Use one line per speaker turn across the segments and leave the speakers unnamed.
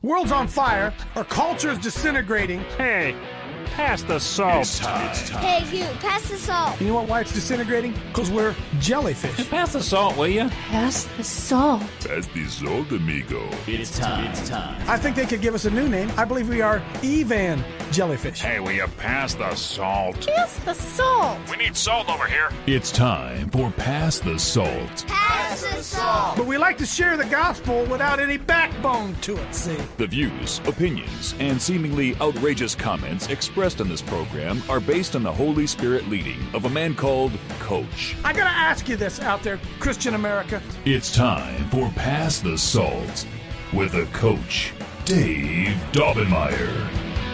World's on fire. Our culture is disintegrating.
Hey, pass the salt.
It's time.
Hey, you, pass the salt.
You know what? Why it's disintegrating? Because we're jellyfish.
Pass the salt, will you?
Pass the salt.
Pass the salt, amigo.
It's time.
I think they could give us a new name. I believe we are Evan Jellyfish.
Hey, will you pass the salt?
Pass the salt.
We need salt over here.
It's time for Pass the Salt.
Pass the salt.
But we like to share the gospel without any backbone to it, see?
The views, opinions, and seemingly outrageous comments expressed in this program are based on the Holy Spirit leading of a man called Coach.
I gotta ask you this out there, Christian America.
It's time for Pass the Salt with a Coach, Dave Daubenmire.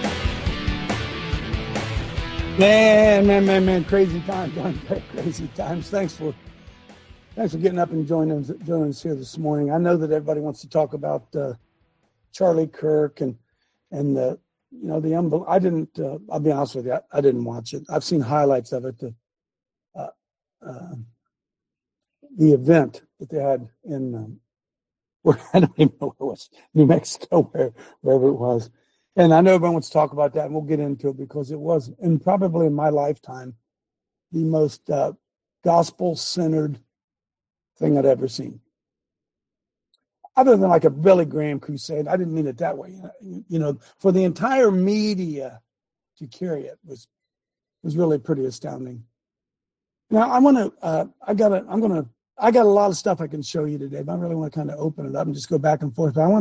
Man, crazy times, crazy times. Thanks for getting up and joining us here this morning. I know that everybody wants to talk about Charlie Kirk and the I didn't. I'll be honest with you, I didn't watch it. I've seen highlights of it. The event that they had in where I don't even know where it was, New Mexico, wherever it was. And I know everyone wants to talk about that, and we'll get into it because it was, and probably in my lifetime, the most gospel-centered thing I'd ever seen. Other than like a Billy Graham crusade, I didn't mean it that way. For the entire media to carry it was really pretty astounding. Now I got a lot of stuff I can show you today, but I really want to kind of open it up and just go back and forth. But I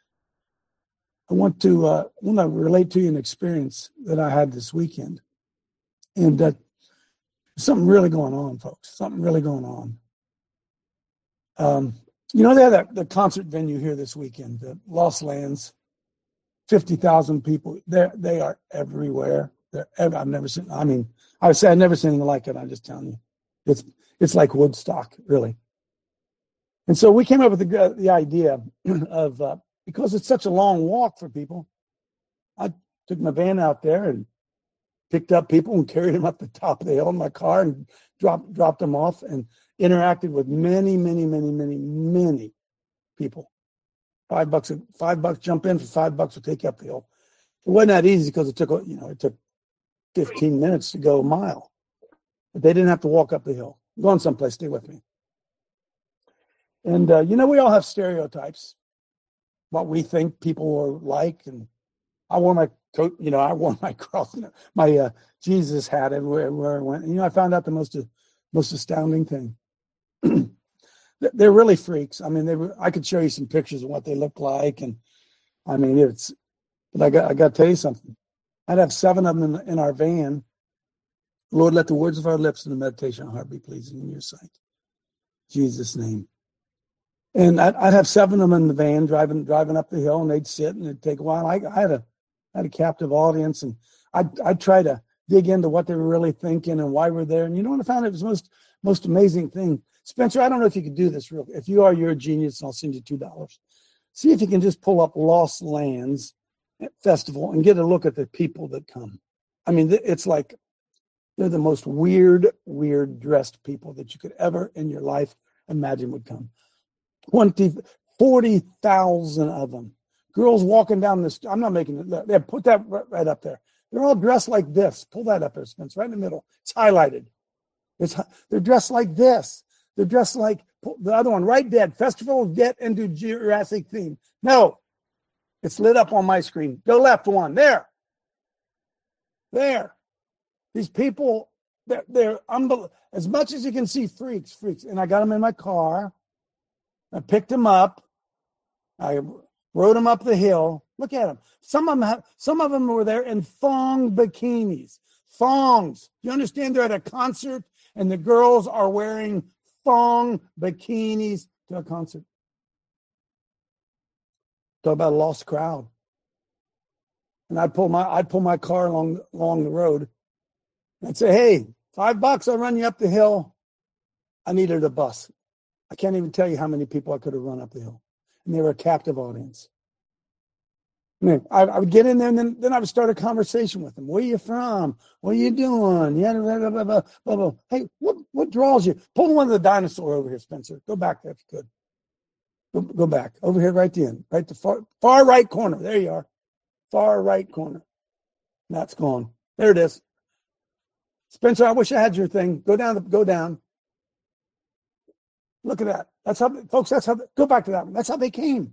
want to relate to you an experience that I had this weekend, and something really going on, folks. Something really going on. They had the concert venue here this weekend, the Lost Lands, 50,000 people. They are everywhere. I've never seen. I mean, I would say I've never seen anything like it. I'm just telling you, it's like Woodstock, really. And so we came up with the idea of. Because it's such a long walk for people, I took my van out there and picked up people and carried them up the top of the hill in my car and dropped them off and interacted with many people. $5 jump in, for $5 will take you up the hill. It wasn't that easy because it took 15 minutes to go a mile, but they didn't have to walk up the hill. I'm going someplace, stay with me. And we all have stereotypes. What we think people are like, and I wore my coat, I wore my cross, my Jesus hat everywhere I went. And, I found out the most astounding thing. They're really freaks. I mean, I could show you some pictures of what they look like, and I mean, but I got to tell you something. I'd have 7 of them in our van. Lord, let the words of our lips and the meditation of our heart be pleasing in your sight. Jesus' name. And I'd have 7 of them in the van driving up the hill, and they'd sit, and it'd take a while. I had a captive audience, and I'd try to dig into what they were really thinking and why we're there. And what I found? It was the most amazing thing. Spencer, I don't know if you could do this real. If you are, you're a genius, and I'll send you $2. See if you can just pull up Lost Lands Festival and get a look at the people that come. I mean, it's like they're the most weird dressed people that you could ever in your life imagine would come. 40,000 of them. Girls walking down the street. I'm not making it. They put that right up there. They're all dressed like this. Pull that up there, Spence, right in the middle. It's highlighted. They're dressed like this. They're dressed like the other one, right dead. Festival Get Into Jurassic Theme. No, it's lit up on my screen. Go left one. There. These people, they're unbelievable. As much as you can see, freaks. And I got them in my car. I picked them up. I rode them up the hill. Look at them. Some of them were there in thong bikinis. Thongs. You understand? They're at a concert, and the girls are wearing thong bikinis to a concert. Talk about a lost crowd. And I'd pull my car along the road. And I'd say, "Hey, $5, I'll run you up the hill." I needed a bus. I can't even tell you how many people I could have run up the hill. And they were a captive audience. I would get in there, and then I would start a conversation with them. Where are you from? What are you doing? Yeah, blah, blah, blah, blah, blah. Hey, what draws you? Pull one of the dinosaur over here, Spencer. Go back there if you could. Go back. Over here, right at the end. Right the far right corner. There you are. Far right corner. That's gone. There it is. Spencer, I wish I had your thing. Go down. Look at that. That's how, folks, go back to that one. That's how they came.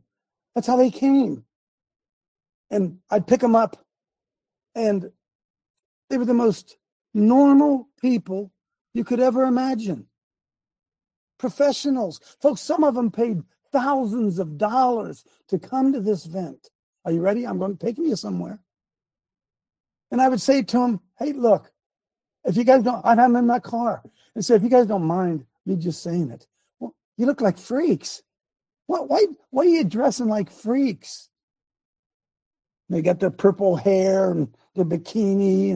And I'd pick them up, and they were the most normal people you could ever imagine. Professionals. Folks, some of them paid thousands of dollars to come to this event. Are you ready? I'm going to take you somewhere. And I would say to them, hey, look, if you guys don't, I'd have them in my car and say, if you guys don't mind me just saying it, well, you look like freaks. Why are you dressing like freaks? They got their purple hair and their bikini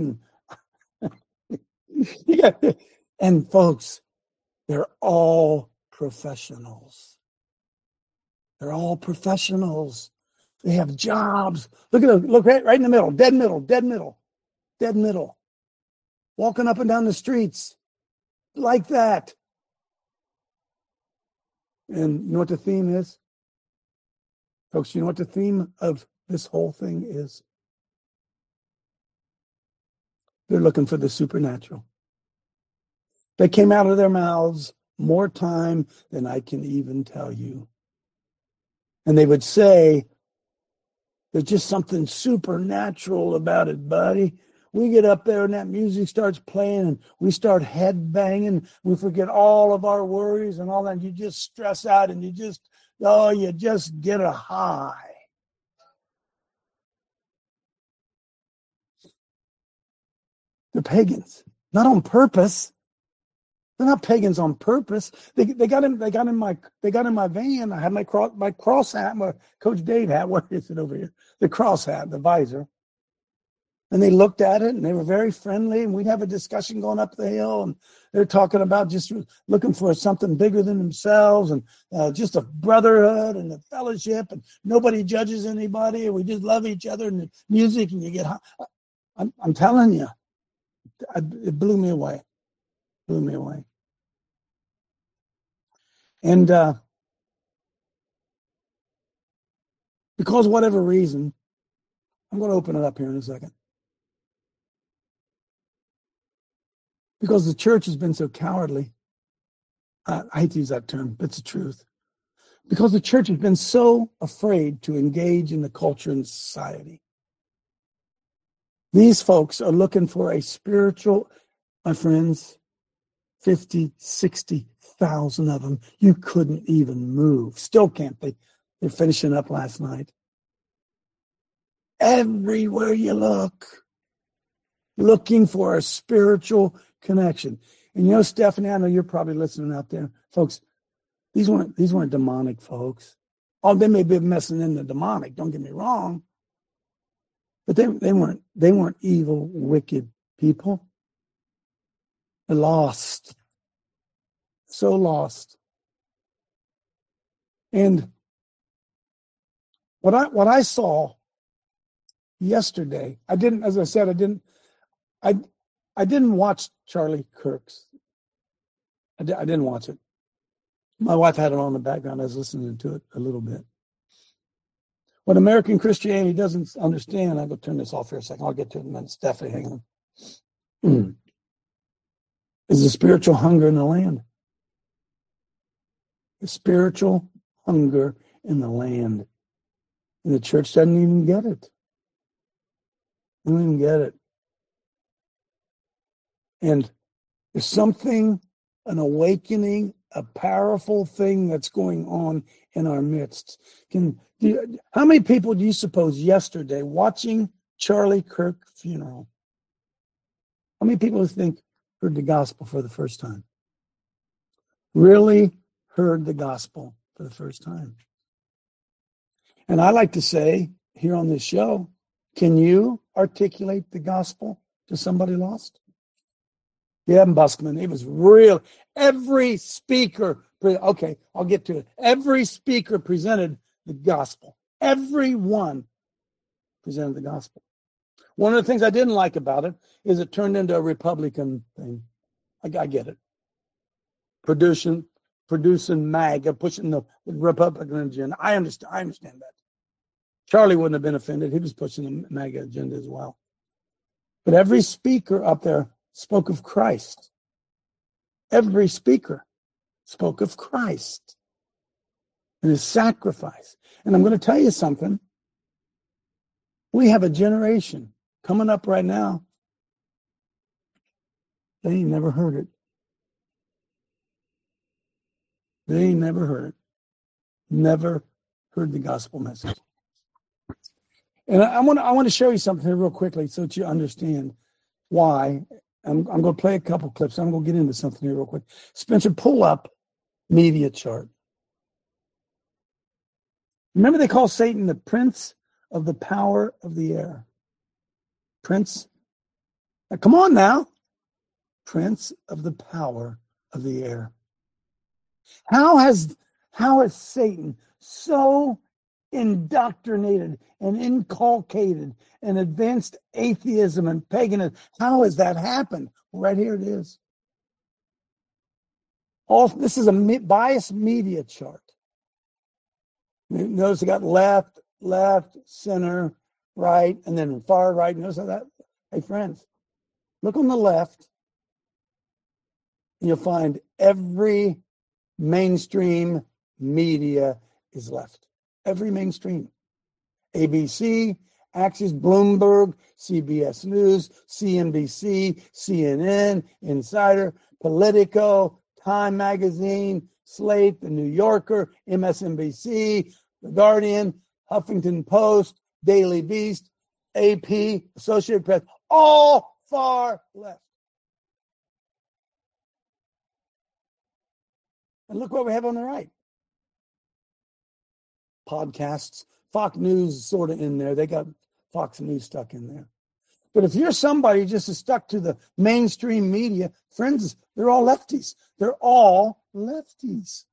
and folks, they're all professionals. They're all professionals. They have jobs. Look at them. Look right in the middle. Dead middle. Walking up and down the streets like that. And you know what the theme is? Folks, you know what the theme of this whole thing is? They're looking for the supernatural. They came out of their mouths more time than I can even tell you. And they would say, there's just something supernatural about it, buddy. We get up there and that music starts playing and we start head banging. We forget all of our worries and all that. And you just stress out and you just get a high. They're pagans, not on purpose. They're not pagans on purpose. They got in my van. I had my cross hat, my Coach Dave hat. Where is it over here? The cross hat, the visor. And they looked at it and they were very friendly. And we'd have a discussion going up the hill. And they're talking about just looking for something bigger than themselves and just a brotherhood and a fellowship. And nobody judges anybody. And we just love each other and the music. And you get high. I'm telling you, it blew me away. And because of whatever reason, I'm going to open it up here in a second. Because the church has been so cowardly. I hate to use that term, but it's the truth. Because the church has been so afraid to engage in the culture and society. These folks are looking for a spiritual, my friends, 50, 60,000 of them. You couldn't even move. Still can't. They're finishing up last night. Everywhere you look, looking for a spiritual connection. And you know, Stephanie, I know you're probably listening out there. Folks, these weren't demonic folks. Oh, they may be messing in the demonic, don't get me wrong. But they weren't evil, wicked people. They're lost. So lost. And what I saw yesterday, I didn't watch Charlie Kirk's. I didn't watch it. My wife had it on in the background. I was listening to it a little bit. What American Christianity doesn't understand, I'll go turn this off for a second. I'll get to it in a minute. Stephanie, hang on. Is the spiritual hunger in the land. The spiritual hunger in the land. And the church doesn't even get it. They don't even get it. And there's something, an awakening, a powerful thing that's going on in our midst. How many people do you suppose yesterday watching Charlie Kirk funeral? How many people think heard the gospel for the first time? Really heard the gospel for the first time. And I like to say here on this show, can you articulate the gospel to somebody lost? Yeah, Buskman, it was real. Every speaker, okay, I'll get to it. Every speaker presented the gospel. Everyone presented the gospel. One of the things I didn't like about it is it turned into a Republican thing. I get it. producing MAGA, pushing the Republican agenda. I understand that. Charlie wouldn't have been offended. He was pushing the MAGA agenda as well. But every speaker up there spoke of Christ. Every speaker spoke of Christ and his sacrifice. And I'm going to tell you something. We have a generation coming up right now. They ain't never heard it. They ain't never heard it. Never heard the gospel message. And I want to show you something here real quickly so that you understand why. I'm going to play a couple clips. I'm going to get into something here real quick. Spencer, pull up media chart. Remember they call Satan the prince of the power of the air. Prince. Now, come on now. Prince of the power of the air. How has Satan so indoctrinated and inculcated and advanced atheism and paganism? How has that happened? Right here it is. This is a biased media chart. Notice it got left, center, right, and then far right. Notice how that? Hey, friends, look on the left. And you'll find every mainstream media is left. Every mainstream. ABC, Axios, Bloomberg, CBS News, CNBC, CNN, Insider, Politico, Time Magazine, Slate, The New Yorker, MSNBC, The Guardian, Huffington Post, Daily Beast, AP, Associated Press, all far left. And look what we have on the right. Podcasts. Fox News is sort of in there. They got Fox News stuck in there. But if you're somebody just is stuck to the mainstream media, friends, they're all lefties. They're all lefties.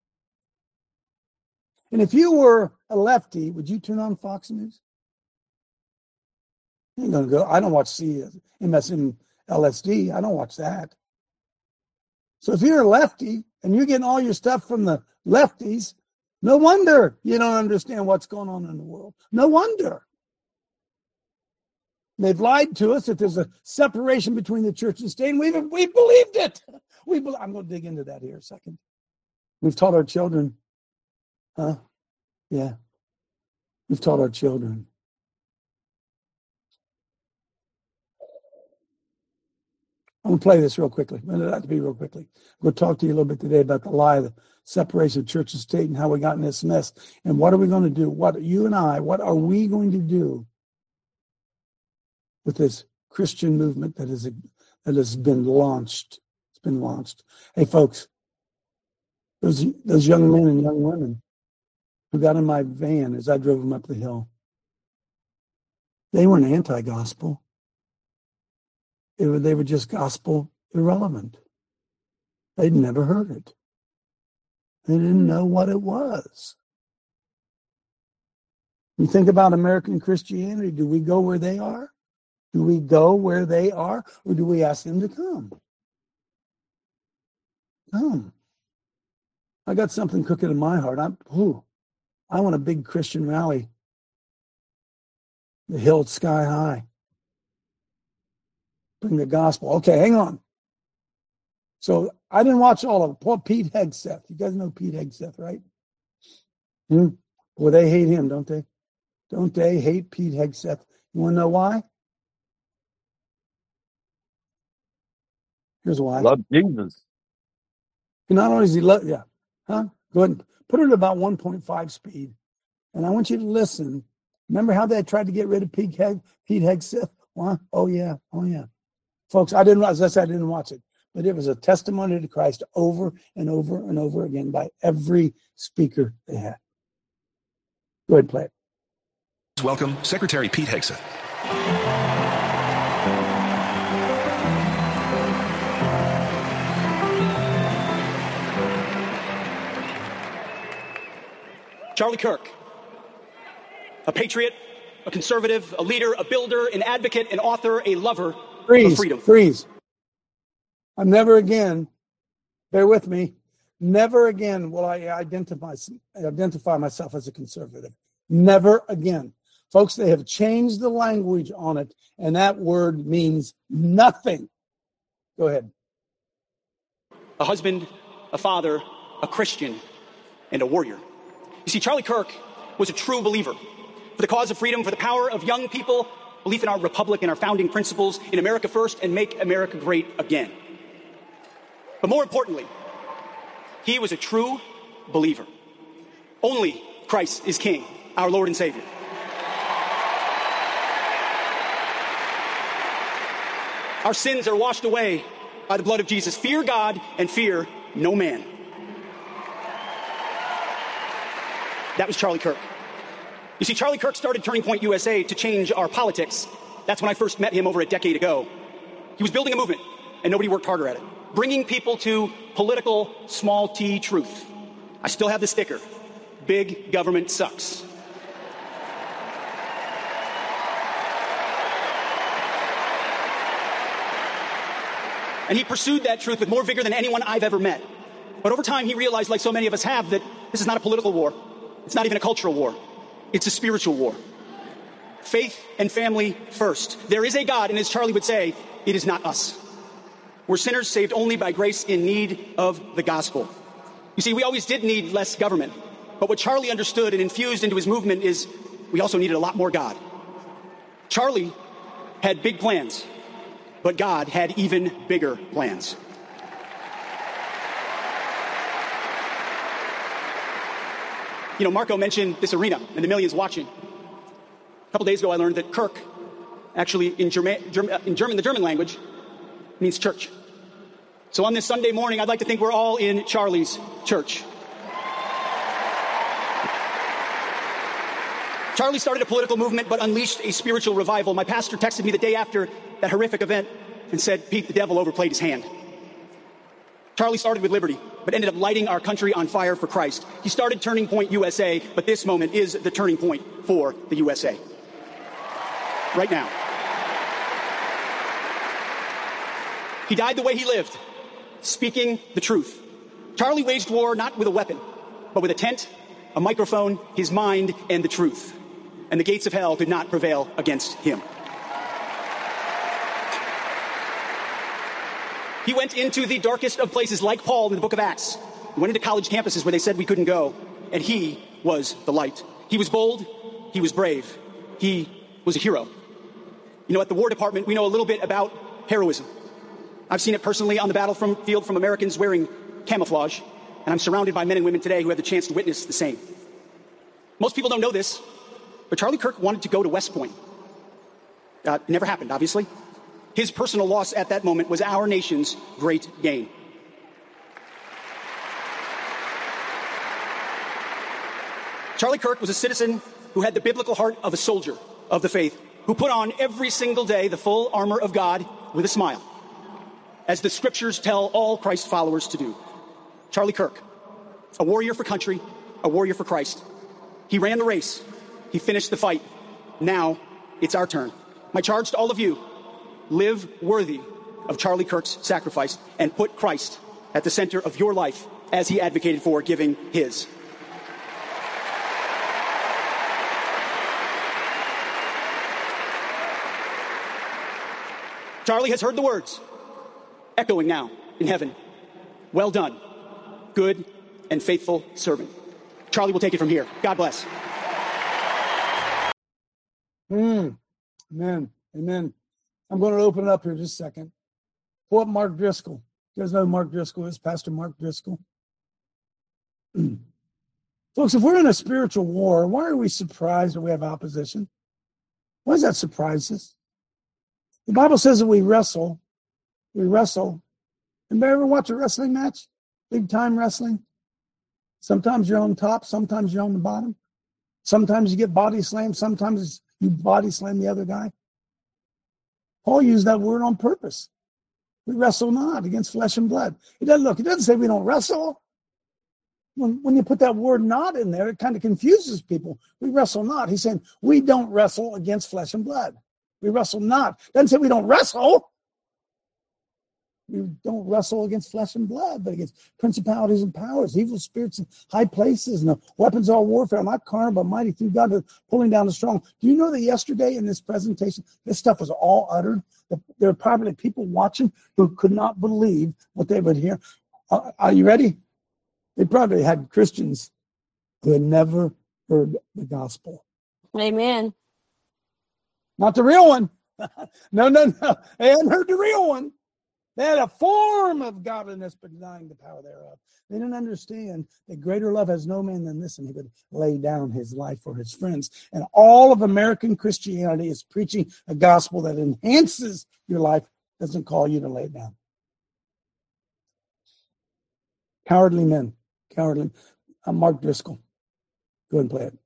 And if you were a lefty, would you turn on Fox News? You ain't going to go. I don't watch MSNLSD. I don't watch that. So if you're a lefty and you're getting all your stuff from the lefties, no wonder you don't understand what's going on in the world. No wonder. They've lied to us that there's a separation between the church and state, and we've believed it. I'm going to dig into that here a second. We've taught our children. Huh? Yeah. We've taught our children. I'm going to play this real quickly. I'm going to be real quickly. I'm going to talk to you a little bit today about the lie, the separation of church and state, and how we got in this mess. And what are we going to do? What are we going to do with this Christian movement that has been launched? It's been launched. Hey, folks, those young men and young women who got in my van as I drove them up the hill, they weren't anti-gospel. They were just gospel irrelevant. They'd never heard it. They didn't know what it was. You think about American Christianity. Do we go where they are? Do we go where they are? Or do we ask them to come? Come. I got something cooking in my heart. I want a big Christian rally. The hill sky high. Bring the gospel. Okay, hang on. So I didn't watch all of it. Poor Pete Hegseth. You guys know Pete Hegseth, right? Well, they hate him, don't they? Don't they hate Pete Hegseth? You want to know why? Here's why.
Love Jesus.
Not only does he love, Go ahead and put it at about 1.5 speed. And I want you to listen. Remember how they tried to get rid of Pete Hegseth? Why? Oh, yeah. Folks, as I said, I didn't watch it. But it was a testimony to Christ over and over and over again by every speaker they had. Go ahead, play it.
Welcome, Secretary Pete Hegseth.
Charlie Kirk, a patriot, a conservative, a leader, a builder, an advocate, an author, a lover of freedom.
Freeze. I'm never again, bear with me, Never again will I identify myself as a conservative. Never again. Folks, they have changed the language on it, and that word means nothing. Go ahead.
A husband, a father, a Christian, and a warrior. You see, Charlie Kirk was a true believer for the cause of freedom, for the power of young people, belief in our republic and our founding principles, in America first, and make America great again. But more importantly, he was a true believer. Only Christ is King, our Lord and Savior. Our sins are washed away by the blood of Jesus. Fear God and fear no man. That was Charlie Kirk. You see, Charlie Kirk started Turning Point USA to change our politics. That's when I first met him over a decade ago. He was building a movement, and nobody worked harder at it. Bringing people to political small t truth. I still have the sticker. Big government sucks. And he pursued that truth with more vigor than anyone I've ever met. But over time, he realized, like so many of us have, that this is not a political war. It's not even a cultural war. It's a spiritual war. Faith and family first. There is a God, and as Charlie would say, it is not us. We're sinners saved only by grace in need of the gospel. You see, we always did need less government. But what Charlie understood and infused into his movement is we also needed a lot more God. Charlie had big plans. But God had even bigger plans. You know, Marco mentioned this arena and the millions watching. A couple days ago, I learned that Kirk, actually in the German language, means church. So on this Sunday morning, I'd like to think we're all in Charlie's church. Charlie started a political movement, but unleashed a spiritual revival. My pastor texted me the day after that horrific event and said, Pete, the devil overplayed his hand. Charlie started with liberty, but ended up lighting our country on fire for Christ. He started Turning Point USA, but this moment is the turning point for the USA. Right now. He died the way he lived, speaking the truth. Charlie waged war not with a weapon, but with a tent, a microphone, his mind, and the truth. And the gates of hell could not prevail against him. He went into the darkest of places, like Paul in the book of Acts. He went into college campuses where they said we couldn't go, and he was the light. He was bold. He was brave. He was a hero. You know, at the War Department, we know a little bit about heroism. I've seen it personally on the battlefield from Americans wearing camouflage, and I'm surrounded by men and women today who have the chance to witness the same. Most people don't know this, but Charlie Kirk wanted to go to West Point. It never happened, obviously. His personal loss at that moment was our nation's great gain. Charlie Kirk was a citizen who had the biblical heart of a soldier of the faith, who put on every single day the full armor of God with a smile, as the scriptures tell all Christ followers to do. Charlie Kirk, a warrior for country, a warrior for Christ. He ran the race. He finished the fight. Now it's our turn. My charge to all of you, live worthy of Charlie Kirk's sacrifice and put Christ at the center of your life as he advocated for, giving his. Charlie has heard the words echoing now in heaven. Well done, good and faithful servant. Charlie will take it from here. God bless.
Amen. Amen. I'm going to open it up here just a second. Pull up Mark Driscoll. You guys know who Mark Driscoll is? Pastor Mark Driscoll. Folks, if we're in a spiritual war, why are we surprised that we have opposition? Why does that surprise us? The Bible says that we wrestle. Anybody ever watch a wrestling match? Big time wrestling? Sometimes you're on top, sometimes you're on the bottom. Sometimes you get body slammed, sometimes you body slam the other guy. Paul used that word on purpose. We wrestle not against flesh and blood. It doesn't say we don't wrestle. When you put that word not in there, it kind of confuses people. We wrestle not. He's saying we don't wrestle against flesh and blood. We wrestle not. Doesn't say we don't wrestle. we don't wrestle against flesh and blood, but against principalities and powers, evil spirits in high places, and the weapons of our warfare are not carnal, but mighty through God, to pulling down the strong. Do you know that yesterday in this presentation, this stuff was all uttered? There were probably people watching who could not believe what they would hear. Are you ready? They probably had Christians who had never heard the gospel.
Amen.
Not the real one. No. They hadn't heard the real one. They had a form of godliness, but denying the power thereof. They didn't understand that greater love has no man than this, and he would lay down his life for his friends. And all of American Christianity is preaching a gospel that enhances your life, doesn't call you to lay it down. Cowardly men. Cowardly. Mark Driscoll. Go ahead and play it.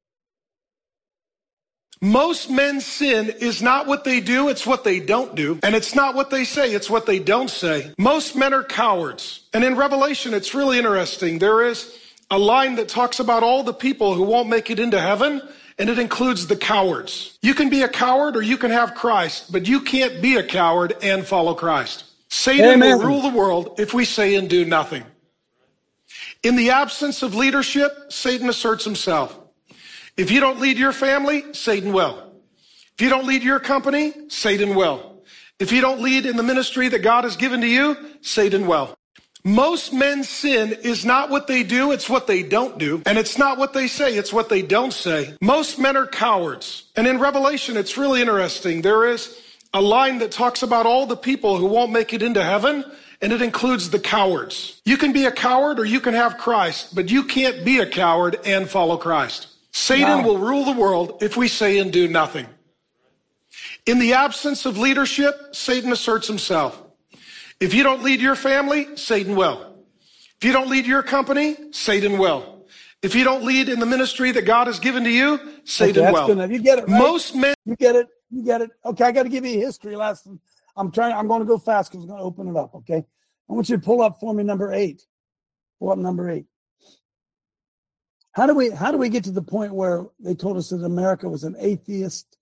Most men's sin is not what they do, it's what they don't do. And it's not what they say, it's what they don't say. Most men are cowards. And in Revelation, it's really interesting. There is a line that talks about all the people who won't make it into heaven, and it includes the cowards. You can be a coward or you can have Christ, but you can't be a coward and follow Christ. Satan will rule the world if we say and do nothing. In the absence of leadership, Satan asserts himself. If you don't lead your family, Satan will. If you don't lead your company, Satan will. If you don't lead in the ministry that God has given to you, Satan will. Most men's sin is not what they do, it's what they don't do. And it's not what they say, it's what they don't say. Most men are cowards. And in Revelation, it's really interesting. There is a line that talks about all the people who won't make it into heaven, and it includes the cowards. You can be a coward or you can have Christ, but you can't be a coward and follow Christ. Satan will rule the world if we say and do nothing. In the absence of leadership, Satan asserts himself. If you don't lead your family, Satan will. If you don't lead your company, Satan will. If you don't lead in the ministry that God has given to you, Satan will.
You get it, right?
Most men.
You get it. Okay, I got to give you a history lesson. I'm going to go fast because I'm going to open it up, okay? I want you to pull up for me number 8. Pull up number 8. How do we get to the point where they told us that America was an atheist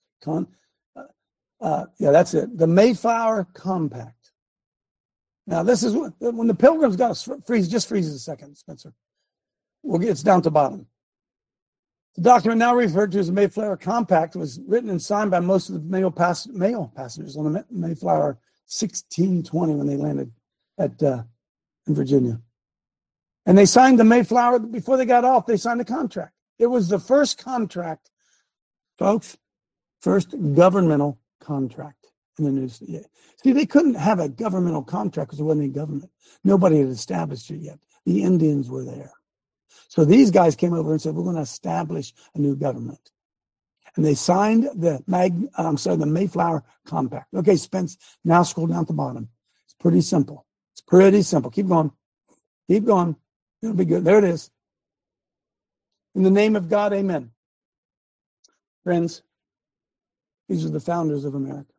that's it. The Mayflower Compact. Now, this is when the Pilgrims got to freeze. Just freeze a second, Spencer. It's down to bottom. The document now referred to as the Mayflower Compact was written and signed by most of the male passengers on the Mayflower 1620 when they landed in Virginia. And they signed the Mayflower before they got off. They signed a contract. It was the first contract, folks, first governmental contract in the news. See, they couldn't have a governmental contract because there wasn't any government. Nobody had established it yet. The Indians were there. So these guys came over and said, we're going to establish a new government. And they signed the Mayflower Compact. Okay, Spence, now scroll down to the bottom. It's pretty simple. Keep going. It'll be good. There it is. In the name of God, amen. Friends, these are the founders of America.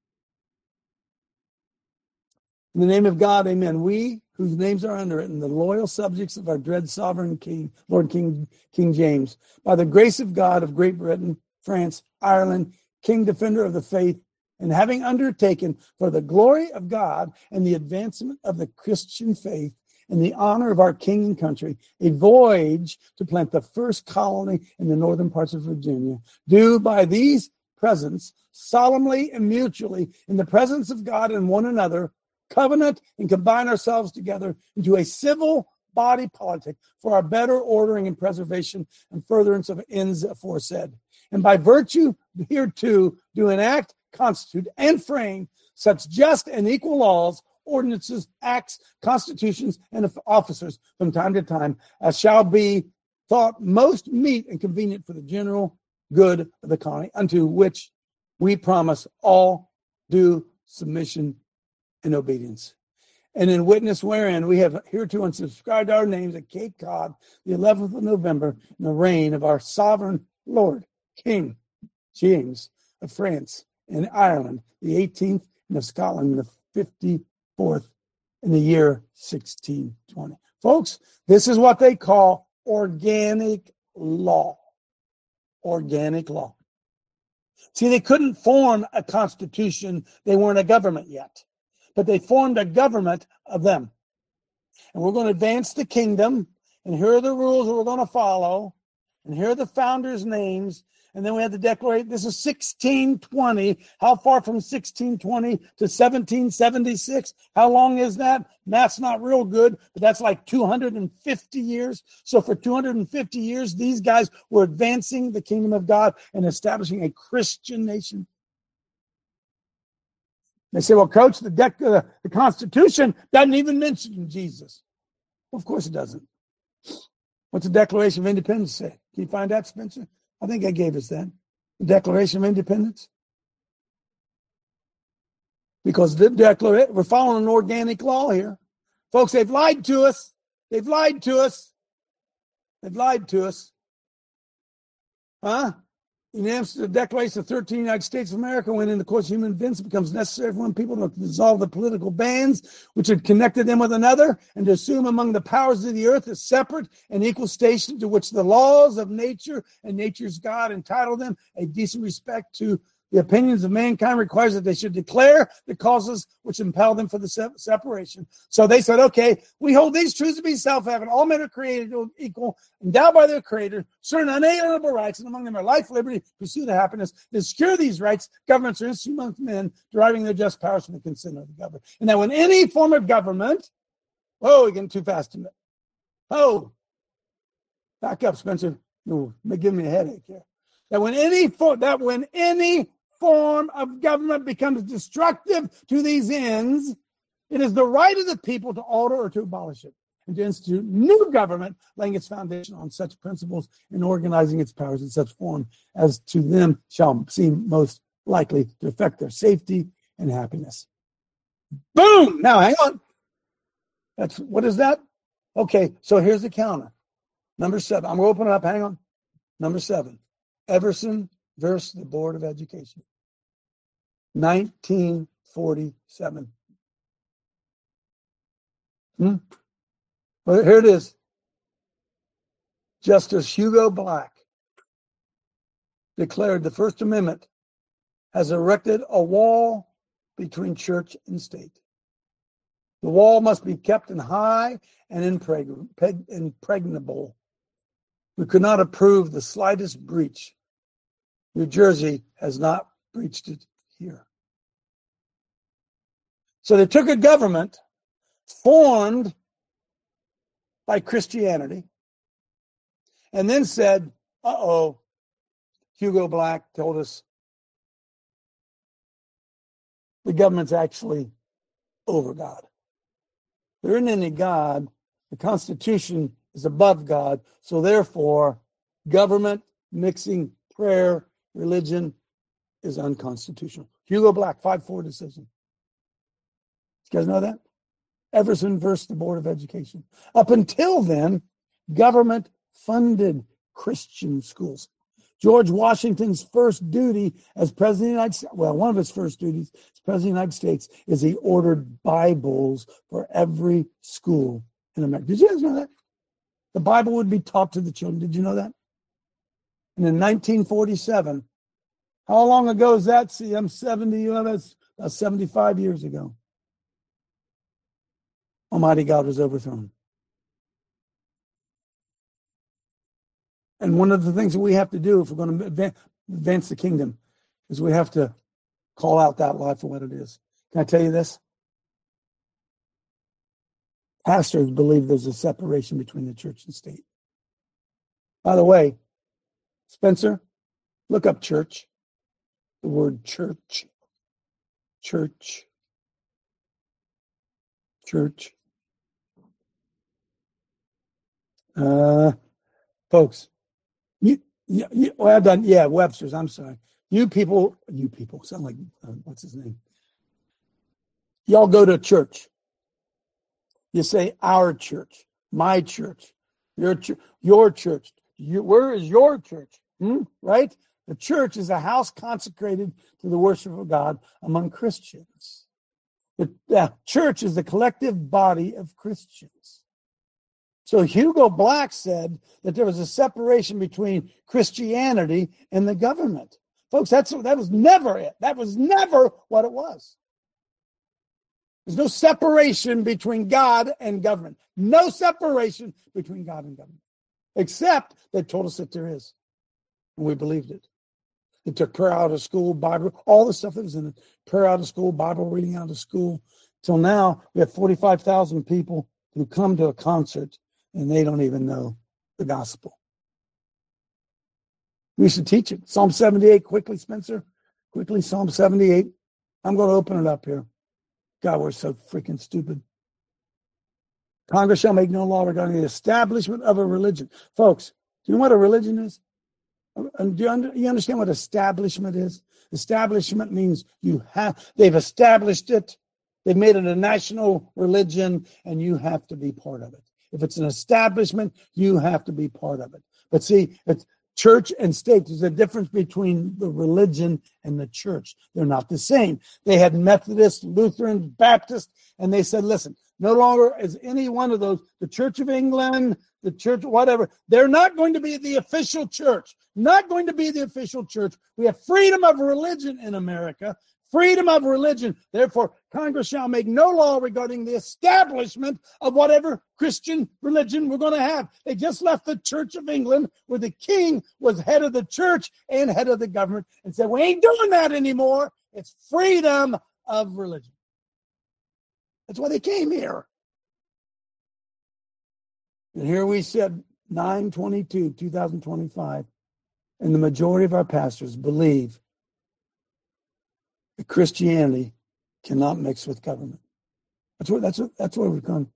In the name of God, amen. We, whose names are under it, and the loyal subjects of our dread sovereign King, Lord King James, by the grace of God of Great Britain, France, Ireland, King Defender of the Faith, and having undertaken for the glory of God and the advancement of the Christian faith, in the honor of our king and country, a voyage to plant the first colony in the northern parts of Virginia, do by these presents, solemnly and mutually, in the presence of God and one another, covenant and combine ourselves together into a civil body politic for our better ordering and preservation and furtherance of ends aforesaid. And by virtue hereto do enact, constitute, and frame such just and equal laws, ordinances, acts, constitutions, and officers from time to time as shall be thought most meet and convenient for the general good of the colony, unto which we promise all due submission and obedience. And in witness wherein we have hereto inscribed our names at Cape Cod, the 11th of November, in the reign of our sovereign Lord, King James of France and Ireland, the 18th, and of Scotland, the 54th, in the year 1620. Folks, this is what they call organic law. Organic law. See, they couldn't form a constitution. They weren't a government yet. but they formed a government of them. And we're going to advance the kingdom, and here are the rules that we're going to follow, and here are the founders' names, and then we had the Declaration. This is 1620. How far from 1620 to 1776? How long is that? Math's not real good, but that's like 250 years. So for 250 years, these guys were advancing the kingdom of God and establishing a Christian nation. They say, well, Coach, the Constitution doesn't even mention Jesus. Well, of course it doesn't. What's the Declaration of Independence say? Can you find that, Spencer? I think I gave us that. The Declaration of Independence. Because we're following an organic law here. Folks, they've lied to us. They've lied to us. They've lied to us. Huh? In answer to the Declaration of 13 United States of America, when in the course of human events it becomes necessary for one people to dissolve the political bands which had connected them with another, and to assume among the powers of the earth a separate and equal station to which the laws of nature and nature's God entitle them, a decent respect to the opinions of mankind requires that they should declare the causes which impel them for the separation. So they said, okay, we hold these truths to be self-evident. All men are created equal, endowed by their Creator, certain unalienable rights, and among them are life, liberty, pursuit of happiness. To secure these rights, governments are instruments of men, deriving their just powers from the consent of the government. And that when any form of government, we're getting too fast. Back up, Spencer. You're giving me a headache here. That when any form of government becomes destructive to these ends, it is the right of the people to alter or to abolish it, and to institute new government, laying its foundation on such principles and organizing its powers in such form as to them shall seem most likely to affect their safety and happiness. Boom! Now, hang on. What is that? Okay, so here's the counter. Number 7. I'm going to open it up. Hang on. Number 7. Everson versus the Board of Education. 1947. Well, here it is. Justice Hugo Black declared the First Amendment has erected a wall between church and state. The wall must be kept in high and impregnable. We could not approve the slightest breach. New Jersey has not breached it here. So they took a government formed by Christianity and then said, Hugo Black told us the government's actually over God. There isn't any God. The Constitution is above God. So therefore, government mixing prayer, religion is unconstitutional. Hugo Black, 5-4 decision. You guys know that? Everson versus the Board of Education. Up until then, government funded Christian schools. George Washington's first duty as president of the United States, one of his first duties as president of the United States is he ordered Bibles for every school in America. Did you guys know that? The Bible would be taught to the children. Did you know that? And in 1947, how long ago is that? See, I'm 70, that's about 75 years ago. Almighty God was overthrown. And one of the things that we have to do if we're going to advance the kingdom is we have to call out that lie for what it is. Can I tell you this? Pastors believe there's a separation between the church and state. By the way, Spencer, look up church. The word church. Church. Church. Folks, Webster's, I'm sorry. You people sound like, what's his name? Y'all go to church. You say our church, my church, your church. Where is your church? Right? The church is a house consecrated to the worship of God among Christians. The church is the collective body of Christians. So Hugo Black said that there was a separation between Christianity and the government. Folks, that was never it. That was never what it was. There's no separation between God and government. No separation between God and government. Except they told us that there is. And we believed it. They took prayer out of school, Bible, all the stuff that was in it. Prayer out of school, Bible reading out of school. Till now, we have 45,000 people who come to a concert and they don't even know the gospel. We should teach it. Psalm 78, quickly, Spencer. Quickly, Psalm 78. I'm going to open it up here. God, we're so freaking stupid. Congress shall make no law regarding the establishment of a religion. Folks, do you know what a religion is? Do you understand what establishment is? Establishment means they've established it. They've made it a national religion, and you have to be part of it. If it's an establishment, you have to be part of it. But see, it's church and state. There's a difference between the religion and the church. They're not the same. They had Methodists, Lutherans, Baptists, and they said, listen, no longer is any one of those, the Church of England, the church, whatever, they're not going to be the official church. Not going to be the official church. We have freedom of religion in America. Freedom of religion. Therefore, Congress shall make no law regarding the establishment of whatever Christian religion we're going to have. They just left the Church of England, where the king was head of the church and head of the government, and said, we ain't doing that anymore. It's freedom of religion. That's why they came here. And here we said 9/22/2025, and the majority of our pastors believe that Christianity cannot mix with government. That's where we've come.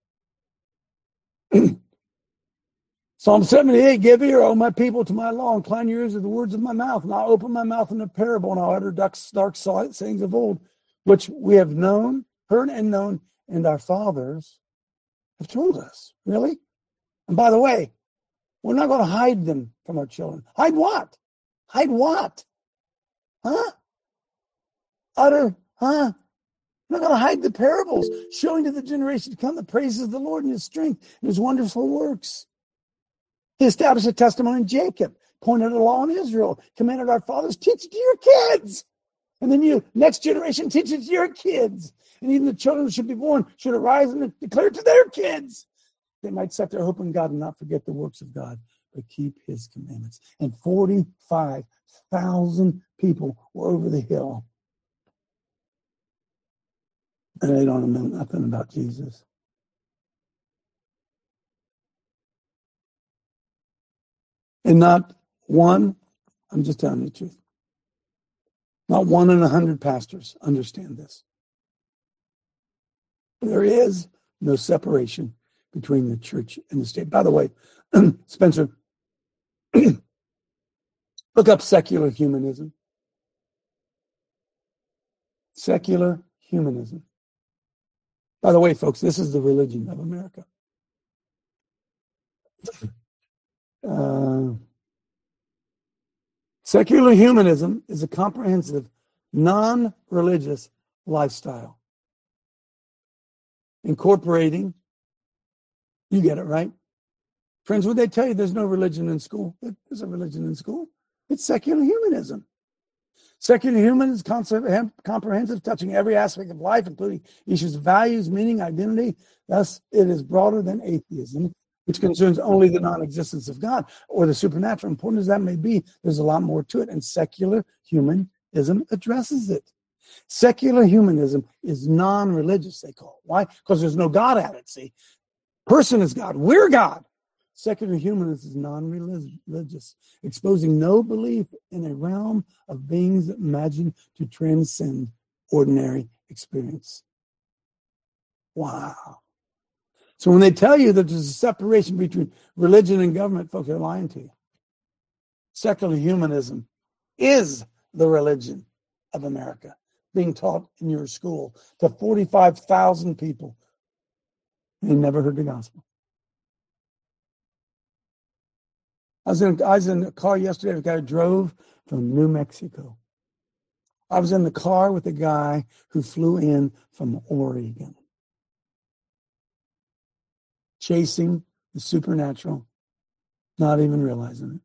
Psalm 78, give ear, O my people, to my law, incline your ears to the words of my mouth, and I'll open my mouth in a parable, and I'll utter dark sayings of old, which we have heard and known, and our fathers have told us. Really? And by the way, we're not going to hide them from our children. Hide what? Hide what? Huh? We're not going to hide the parables, showing to the generation to come the praises of the Lord and his strength and his wonderful works. He established a testimony in Jacob, pointed a law in Israel, commanded our fathers, teach it to your kids. And then you, next generation, teach it to your kids. And even the children who should be born should arise and declare it to their kids. They might set their hope in God and not forget the works of God, but keep his commandments. And 45,000 people were over the hill. And they don't know nothing about Jesus. And not one, I'm just telling you the truth, not 1 in 100 pastors understand this. There is no separation between the church and the state. By the way, Spencer, look up secular humanism. Secular humanism. By the way, folks, this is the religion of America. Secular humanism is a comprehensive, non-religious lifestyle, incorporating, you get it, right? Friends, would they tell you there's no religion in school? There's a religion in school. It's secular humanism. Secular humanism is comprehensive, touching every aspect of life, including issues of values, meaning, identity. Thus, it is broader than atheism, which concerns only the non-existence of God or the supernatural. Important as that may be, there's a lot more to it, and secular humanism addresses it. Secular humanism is non-religious, they call it. Why? Because there's no God at it, see? Person is God. We're God. Secular humanism is non-religious, exposing no belief in a realm of beings imagined to transcend ordinary experience. Wow. So when they tell you that there's a separation between religion and government, folks, they're lying to you. Secular humanism is the religion of America being taught in your school to 45,000 people. They never heard the gospel. I was in a car yesterday. A guy drove from New Mexico. I was in the car with a guy who flew in from Oregon, chasing the supernatural, not even realizing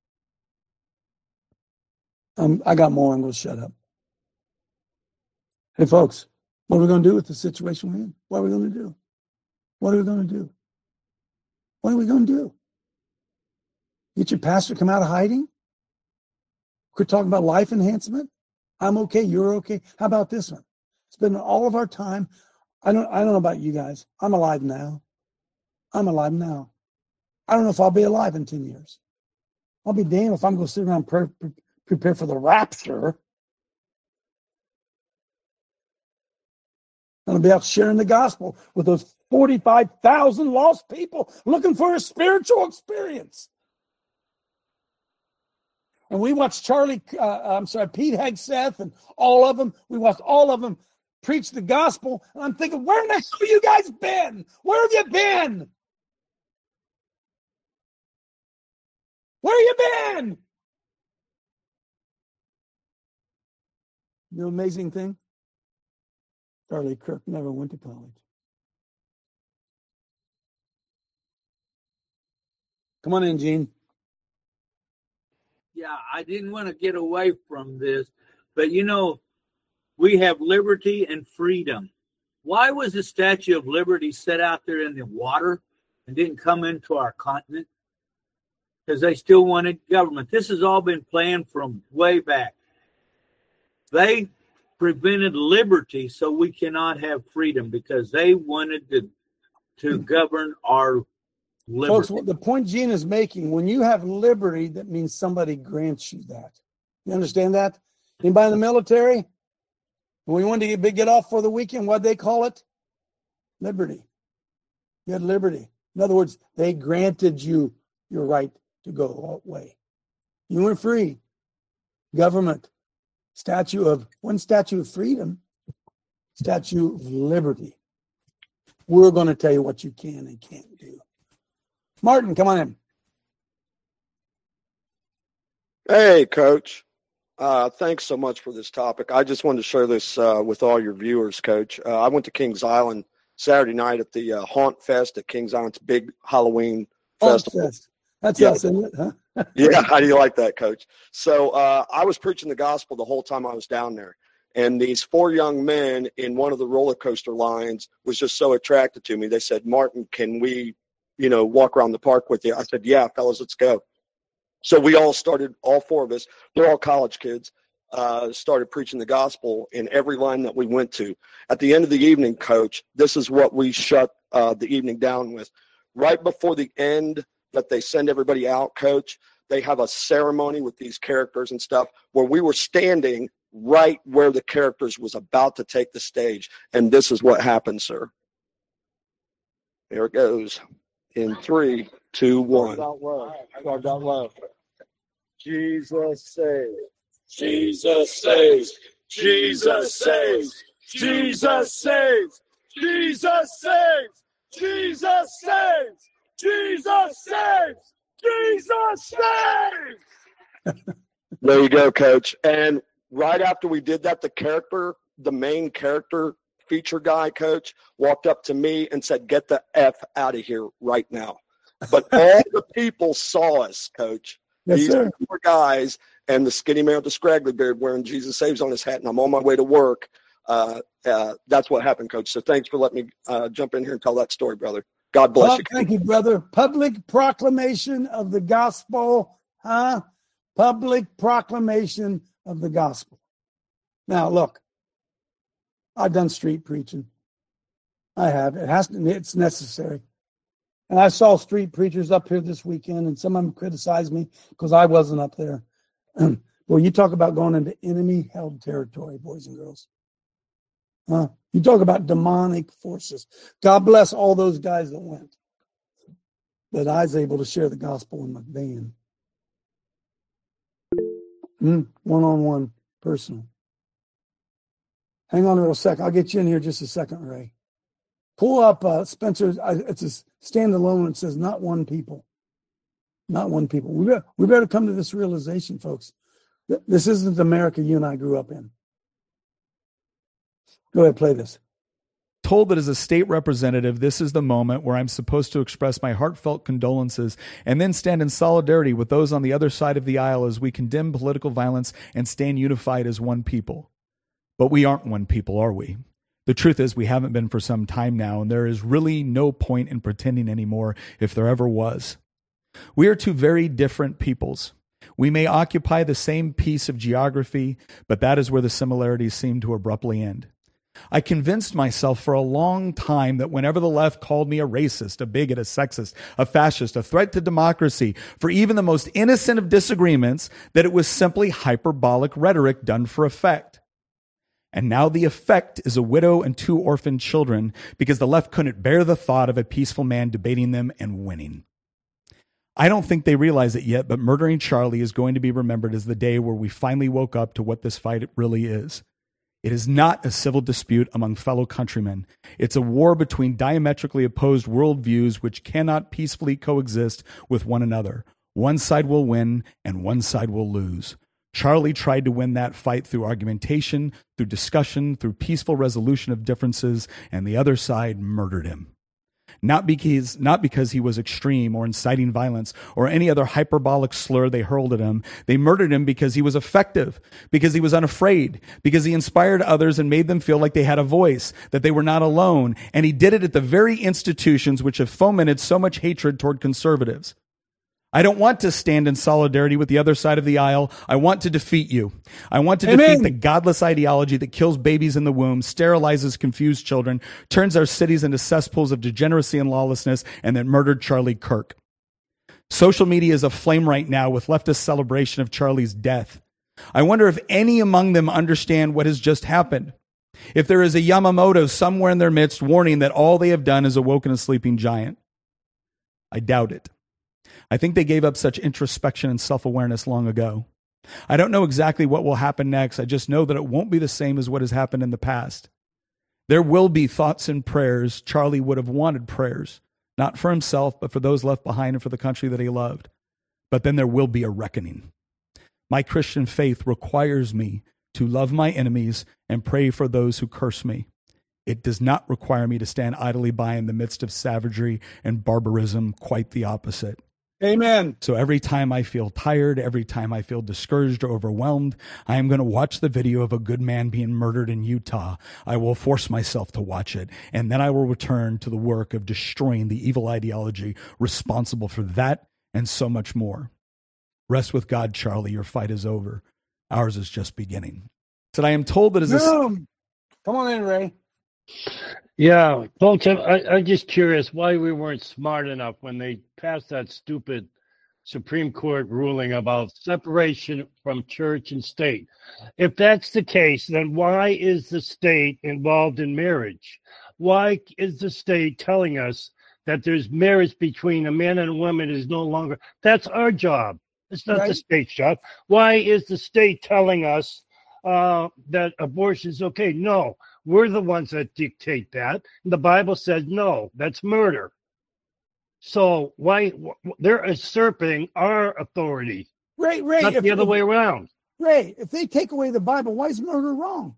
it. I got more. I'm going to shut up. Hey, folks, what are we going to do with the situation we're in? What are we going to do? What are we going to do? What are we going to do? Get your pastor to come out of hiding? Quit talking about life enhancement? I'm okay, you're okay. How about this one? Spending all of our time. I don't know about you guys. I'm alive now. I'm alive now. I don't know if I'll be alive in 10 years. I'll be damned if I'm going to sit around prepare for the rapture. I'm going to be out sharing the gospel with those 45,000 lost people looking for a spiritual experience. And we watched Pete Hegseth and all of them. We watched all of them preach the gospel. And I'm thinking, where in the hell have you guys been? Where have you been? Where have you been? The amazing thing, Charlie Kirk never went to college. Come on in, Gene.
Yeah, I didn't want to get away from this, but we have liberty and freedom. Why was the Statue of Liberty set out there in the water and didn't come into our continent? Because they still wanted government. This has all been planned from way back. They prevented liberty so we cannot have freedom because they wanted to govern our liberty.
Folks, the point Gene is making, when you have liberty, that means somebody grants you that. You understand that? Anybody in the military? When we wanted to get off for the weekend, what'd they call it? Liberty. You had liberty. In other words, they granted you your right to go away. You were free. Government. Statue of freedom. Statue of liberty. We're going to tell you what you can and can't do. Martin, come on in.
Hey, Coach. Thanks so much for this topic. I just wanted to share this with all your viewers, Coach. I went to Kings Island Saturday night at the Haunt Fest at Kings Island's big Halloween festival.
Fest. That's us, isn't it? Huh?
Yeah, how do you like that, Coach? So I was preaching the gospel the whole time I was down there. And these 4 young men in one of the roller coaster lines was just so attracted to me. They said, Martin, can we, walk around the park with you? I said, yeah, fellas, let's go. So we all started, all 4 of us, they're all college kids, started preaching the gospel in every line that we went to. At the end of the evening, Coach, this is what we shut the evening down with. Right before the end that they send everybody out, Coach, they have a ceremony with these characters and stuff where we were standing right where the characters was about to take the stage. And this is what happened, sir. There it goes. In 3, 2, 1.
Start out low. Jesus saves.
Jesus saves. Jesus saves. Jesus saves. Jesus saves. Jesus saves. Jesus saves. Jesus saves.
There you go, Coach. And right after we did that, the main character feature guy, Coach, walked up to me and said, get the F out of here right now. But all the people saw us, Coach.
Yes,
These
sir.
4 guys and the skinny man with the scraggly beard wearing Jesus Saves on his hat, and I'm on my way to work. That's what happened, Coach. So thanks for letting me jump in here and tell that story, brother. God bless you.
Thank you, brother. Public proclamation of the gospel. Public proclamation of the gospel. Now, look, I've done street preaching. I have. It's necessary. And I saw street preachers up here this weekend, and some of them criticized me because I wasn't up there. Well, you talk about going into enemy-held territory, boys and girls. You talk about demonic forces. God bless all those guys that went. But I was able to share the gospel in my van. One-on-one, personal. Hang on a little second. I'll get you in here just a second, Ray. Pull up Spencer's. It's a standalone. It says not one people. Not one people. We better come to this realization, folks. This isn't the America you and I grew up in. Go ahead, play this.
Told that as a state representative, this is the moment where I'm supposed to express my heartfelt condolences and then stand in solidarity with those on the other side of the aisle as we condemn political violence and stand unified as one people. But we aren't one people, are we? The truth is we haven't been for some time now, and there is really no point in pretending anymore if there ever was. We are two very different peoples. We may occupy the same piece of geography, but that is where the similarities seem to abruptly end. I convinced myself for a long time that whenever the left called me a racist, a bigot, a sexist, a fascist, a threat to democracy, for even the most innocent of disagreements, that it was simply hyperbolic rhetoric done for effect. And now the effect is a widow and 2 orphaned children because the left couldn't bear the thought of a peaceful man debating them and winning. I don't think they realize it yet, but murdering Charlie is going to be remembered as the day where we finally woke up to what this fight really is. It is not a civil dispute among fellow countrymen. It's a war between diametrically opposed worldviews which cannot peacefully coexist with one another. One side will win and one side will lose. Charlie tried to win that fight through argumentation, through discussion, through peaceful resolution of differences, and the other side murdered him. Not because he was extreme or inciting violence or any other hyperbolic slur they hurled at him. They murdered him because he was effective, because he was unafraid, because he inspired others and made them feel like they had a voice, that they were not alone. And he did it at the very institutions which have fomented so much hatred toward conservatives. I don't want to stand in solidarity with the other side of the aisle. I want to defeat you. I want to defeat the godless ideology that kills babies in the womb, sterilizes confused children, turns our cities into cesspools of degeneracy and lawlessness, and that murdered Charlie Kirk. Social media is aflame right now with leftist celebration of Charlie's death. I wonder if any among them understand what has just happened. If there is a Yamamoto somewhere in their midst warning that all they have done is awoken a sleeping giant. I doubt it. I think they gave up such introspection and self-awareness long ago. I don't know exactly what will happen next. I just know that it won't be the same as what has happened in the past. There will be thoughts and prayers. Charlie would have wanted prayers, not for himself, but for those left behind and for the country that he loved. But then there will be a reckoning. My Christian faith requires me to love my enemies and pray for those who curse me. It does not require me to stand idly by in the midst of savagery and barbarism, quite the opposite.
Amen.
So every time I feel tired, every time I feel discouraged or overwhelmed, I am going to watch the video of a good man being murdered in Utah. I will force myself to watch it, and then I will return to the work of destroying the evil ideology responsible for that and so much more. Rest with God, Charlie. Your fight is over. Ours is just beginning. So I am told that as
Come on in, Ray.
Yeah, folks, I'm just curious why we weren't smart enough when they passed that stupid Supreme Court ruling about separation from church and state. If that's the case, then why is the state involved in marriage? Why is the state telling us that there's marriage between a man and a woman is no longer? That's our job. It's not the state's job. Why is the state telling us that abortion is okay? No. We're the ones that dictate that. The Bible says, no, that's murder. So why they're usurping our authority?
Ray,
not the other way around.
Ray, if they take away the Bible, why is murder wrong?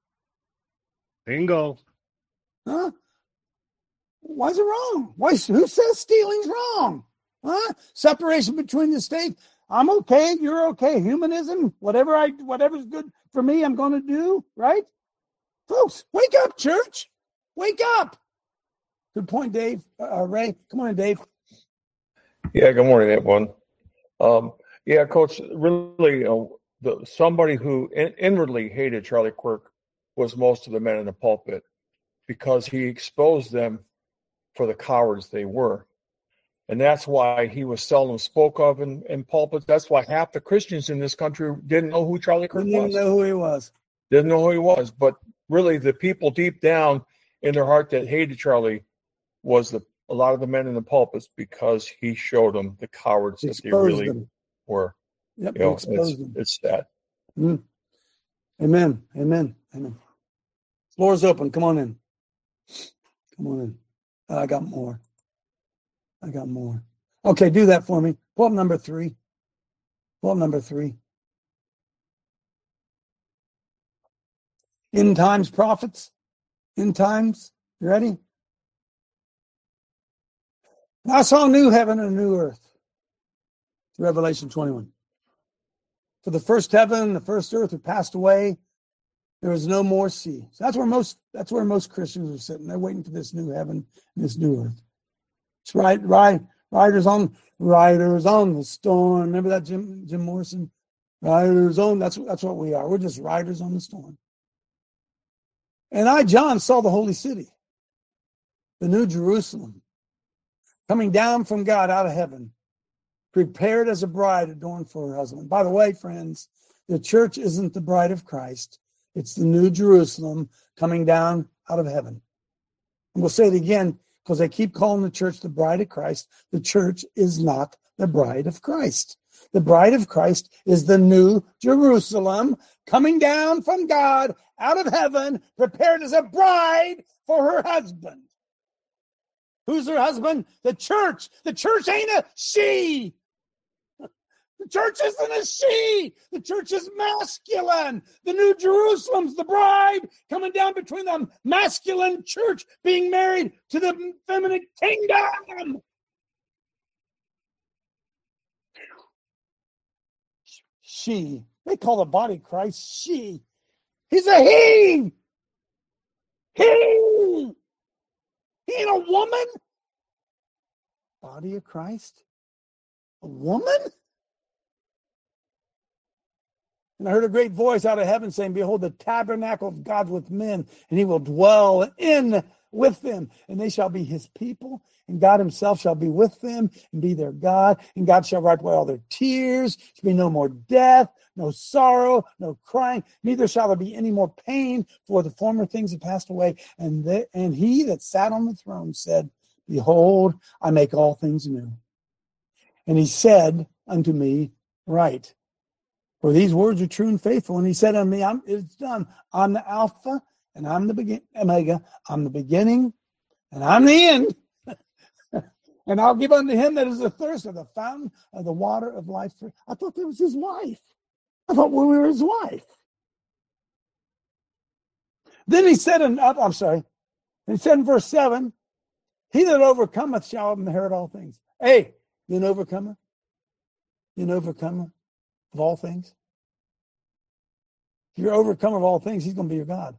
Bingo.
Huh? Why is it wrong? Who says stealing's wrong? Huh? Separation between the state. I'm okay. You're okay. Humanism. Whatever's good for me, I'm going to do. Right? Folks, wake up, church. Wake up. Good point, Dave. Ray, come on in, Dave.
Yeah, good morning, everyone. Yeah, Coach, really, somebody who inwardly hated Charlie Kirk was most of the men in the pulpit because he exposed them for the cowards they were. And that's why he was seldom spoke of in pulpits. That's why half the Christians in this country didn't know who Charlie Kirk was.
Didn't know who he was.
Didn't know who he was. But really, the people deep down in their heart that hated Charlie was a lot of the men in the pulpits because he showed them the cowards that they really were.
Yep,
it's sad.
Amen. Floor's open. Come on in. Come on in. I got more. Okay, do that for me. Pull up number 3. End times prophets. End times. You ready? I saw a new heaven and a new earth. Revelation 21. For the first heaven and the first earth had passed away, There is no more sea. So that's where most Christians are sitting. They're waiting for this new heaven and this new earth. It's riders on the storm. Remember that Jim Morrison? Riders on. That's what we are. We're just riders on the storm. And I, John, saw the holy city, the new Jerusalem, coming down from God out of heaven, prepared as a bride adorned for her husband. By the way, friends, the church isn't the bride of Christ. It's the new Jerusalem coming down out of heaven. And we'll say it again because they keep calling the church the bride of Christ. The church is not the bride of Christ. The bride of Christ is the new Jerusalem coming down from God out of heaven, prepared as a bride for her husband. Who's her husband? The church. The church ain't a she. The church isn't a she. The church is masculine. The new Jerusalem's the bride coming down between the masculine church being married to the feminine kingdom. She. They call the body of Christ she. He's a he. He. He ain't a woman. Body of Christ. A woman? And I heard a great voice out of heaven saying, behold, the tabernacle of God with men, and he will dwell in with them, and they shall be his people, and God himself shall be with them and be their God, and God shall wipe away all their tears. There shall be no more death, no sorrow, no crying, neither shall there be any more pain, for the former things have passed away. And he that sat on the throne said, behold, I make all things new. And he said unto me, write, for these words are true and faithful. And he said unto me, it's done. I'm the Alpha and I'm the Omega. I'm the beginning and I'm the end. And I'll give unto him that is the thirst of the fountain of the water of life. I thought that was his wife. I thought we were his wife. Then he said, And he said in verse 7, he that overcometh shall inherit all things. Hey, you an overcomer? You an overcomer of all things? If you're an overcomer of all things, he's going to be your God.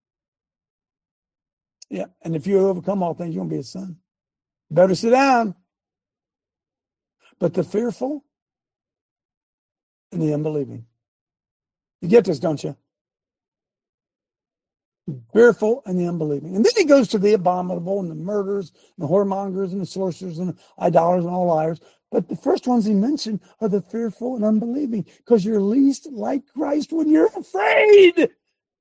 Yeah, and if you overcome all things, you're going to be his son. Better sit down. But the fearful and the unbelieving. You get this, don't you? Fearful and the unbelieving. And then he goes to the abominable and the murderers and the whoremongers and the sorcerers and the idolaters and all liars. But the first ones he mentioned are the fearful and unbelieving, because you're least like Christ when you're afraid.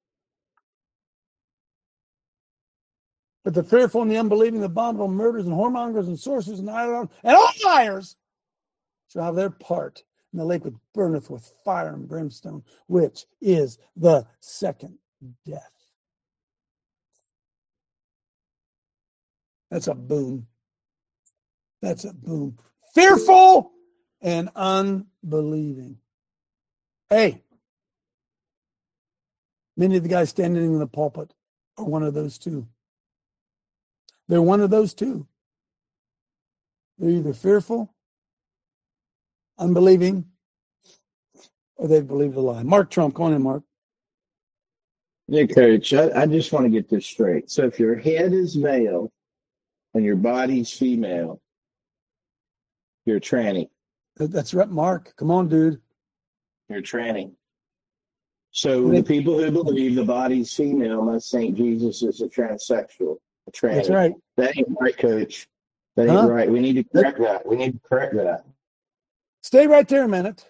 But the fearful and the unbelieving, the abominable, murderers and whoremongers and sorcerers and idolaters and all liars shall have their part in the lake which burneth with fire and brimstone, which is the second death. That's a boom. That's a boom. Fearful and unbelieving. Hey, many of the guys standing in the pulpit are one of those two. They're one of those two. They're either fearful, unbelieving, or they've believed a lie. Mark Trump, go on in, Mark.
Yeah, Coach, I just want to get this straight. So if your head is male and your body's female, you're a tranny.
That's right, Mark. Come on, dude.
You're a tranny. So the people who believe the body's female must think Jesus is a transsexual, a tranny.
That's right.
That ain't right, Coach. That ain't right. We need to correct that. We need to correct that.
Stay right there a minute.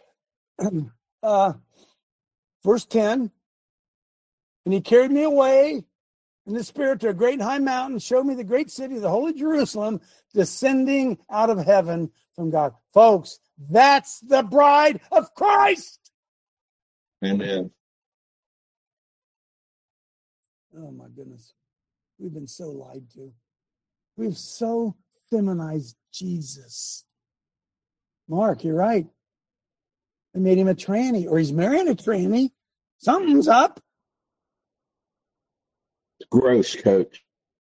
Verse 10. And he carried me away in the spirit to a great high mountain, showed me the great city, the holy Jerusalem, descending out of heaven from God. Folks, that's the bride of Christ.
Amen.
Oh, my goodness. We've been so lied to. We've so feminized Jesus. Mark, you're right. They made him a tranny, or he's marrying a tranny. Something's up.
Gross, Coach.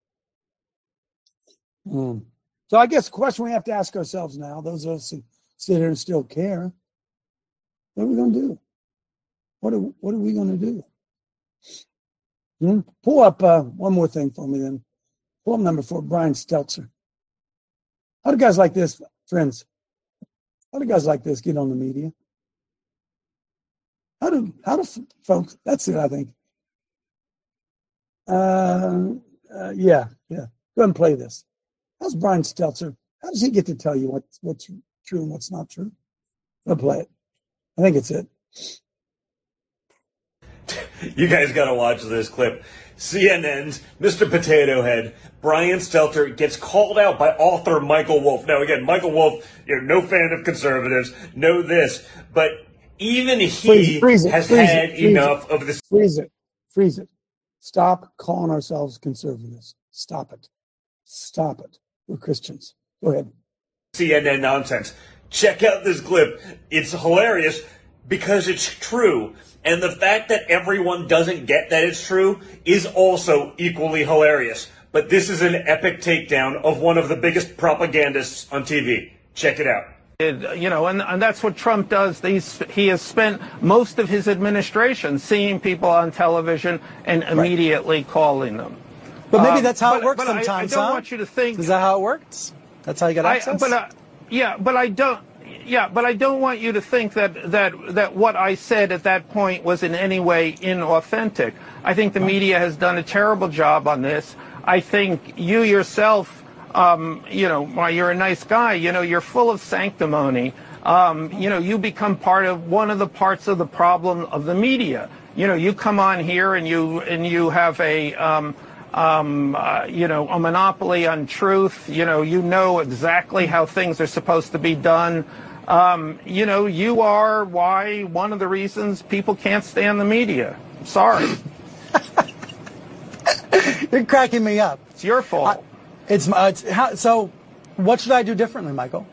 So I guess the question we have to ask ourselves now, those of us who sit here and still care, what are we going to do? What are we going to do? Pull up one more thing for me then. Pull up number 4, Brian Stelter. How do guys like this, friends? How do guys like this get on the media? How do folks? That's it, I think. Yeah. Go ahead and play this. How's Brian Stelter? How does he get to tell you what's true and what's not true? I'll play it. I think it's it.
You guys got to watch this clip. CNN's Mr. Potato Head, Brian Stelter, gets called out by author Michael Wolff. Now, again, Michael Wolff, no fan of conservatives, know this, but even he has had enough of this.
Freeze it. Stop calling ourselves conservatives. Stop it. We're Christians. Go ahead.
CNN nonsense. Check out this clip. It's hilarious because it's true. And the fact that everyone doesn't get that it's true is also equally hilarious. But this is an epic takedown of one of the biggest propagandists on TV. Check it out.
And that's what Trump does. He has spent most of his administration seeing people on television and immediately calling them.
But maybe that's how it works sometimes,
I don't want you to think.
Is that how it works? That's how you get access?
But I don't want you to think that what I said at that point was in any way inauthentic. I think the media has done a terrible job on this. I think you yourself, you're a nice guy. You're full of sanctimony. You become part of one of the parts of the problem of the media. You come on here and you have a monopoly on truth. You know exactly how things are supposed to be done. You are one of the reasons people can't stand the media. Sorry.
You're cracking me up.
It's your fault.
So what should I do differently, Michael?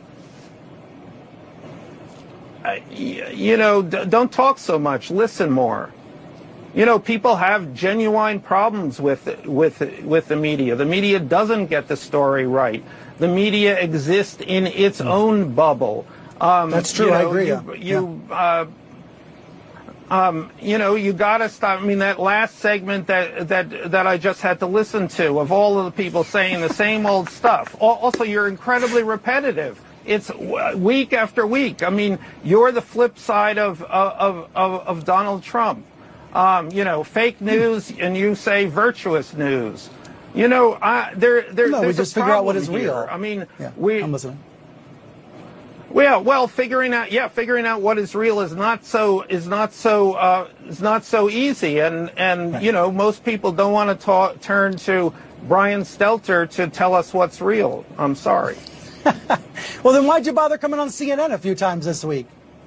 Don't talk so much. Listen more. People have genuine problems with the media. The media doesn't get the story right. The media exists in its own bubble.
That's true. I agree.
You got to stop. I mean, that last segment that I just had to listen to of all of the people saying the same old stuff. Also, you're incredibly repetitive. It's week after week. I mean, you're the flip side of Donald Trump. Fake news, and you say virtuous news.
We just figure out what is real.
I mean,
I'm listening.
Well, figuring out what is real is not so easy, and most people don't want to turn to Brian Stelter to tell us what's real. I'm sorry.
Well, then why'd you bother coming on CNN a few times this week?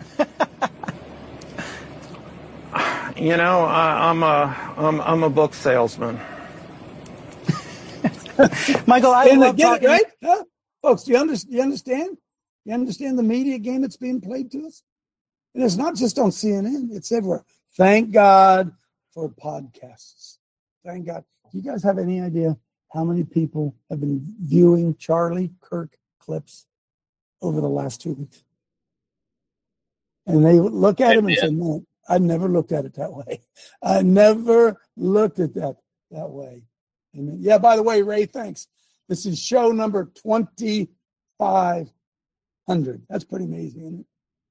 I'm a book salesman.
Michael, I love talking.
Right? Huh? Folks, do you understand? You understand the media game that's being played to us? And it's not just on CNN. It's everywhere. Thank God for podcasts. Thank God. Do you guys have any idea how many people have been viewing Charlie Kirk clips over the last 2 weeks? And they look at him and say, no, I never looked at it that way. I never looked at that way. Amen. Yeah, by the way, Ray, thanks. This is show number 2,500. That's pretty amazing, isn't it?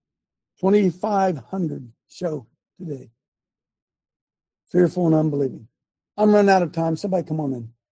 2,500 show today. Fearful and unbelieving. I'm running out of time. Somebody come on in.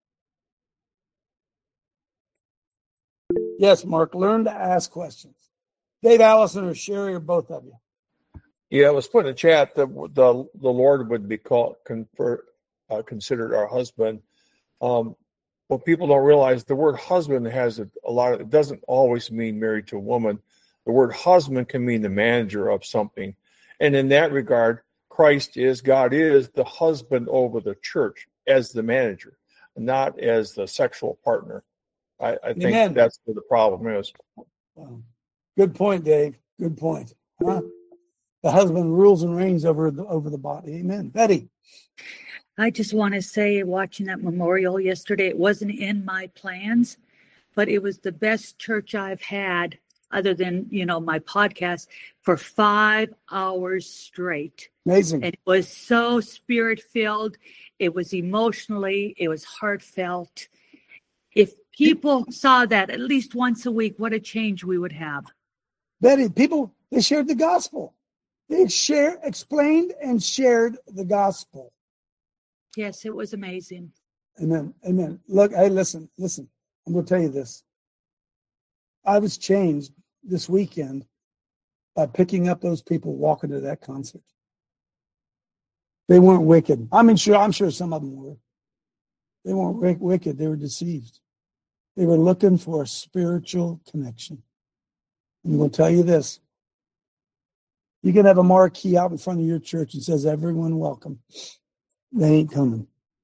Yes, Mark, learn to ask questions. Dave Allison or Sherry or both of you.
Yeah, I was putting in the chat that the Lord would be considered our husband. What people don't realize, the word husband has a lot of, it doesn't always mean married to a woman. The word husband can mean the manager of something. And in that regard, God is the husband over the church as the manager, not as the sexual partner. I think that's where the problem is.
Good point, Dave. Good point. Huh? The husband rules and reigns over the body. Amen. Betty.
I just want to say, watching that memorial yesterday, it wasn't in my plans, but it was the best church I've had other than, my podcast, for 5 hours straight.
Amazing.
And it was so spirit-filled. It was emotionally, it was heartfelt. If people saw that at least once a week, what a change we would have.
Betty, people, they shared the gospel. They explained and shared the gospel.
Yes, it was amazing.
Amen. Amen. Look, hey, listen. I'm going to tell you this. I was changed this weekend by picking up those people walking to that concert. They weren't wicked. I'm sure some of them were. They weren't wicked. They were deceived. They were looking for a spiritual connection. I'm going to tell you this. You can have a marquee out in front of your church that says, everyone welcome. They ain't coming.